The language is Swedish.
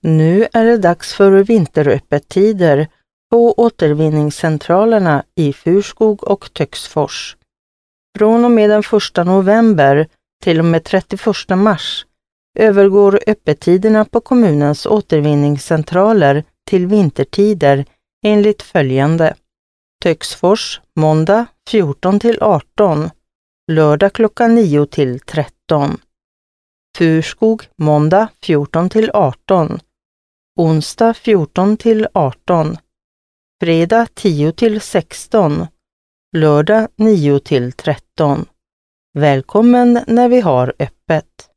Nu är det dags för vinteröppettider på återvinningscentralerna i Furskog och Töcksfors. Från och med den 1 november till och med 31 mars övergår öppettiderna på kommunens återvinningscentraler till vintertider enligt följande. Töcksfors måndag 14 till 18, lördag klockan 9 till 13. Furskog måndag 14 till 18, onsdag 14 till 18, fredag 10 till 16, lördag 9 till 13. Välkommen när vi har öppet.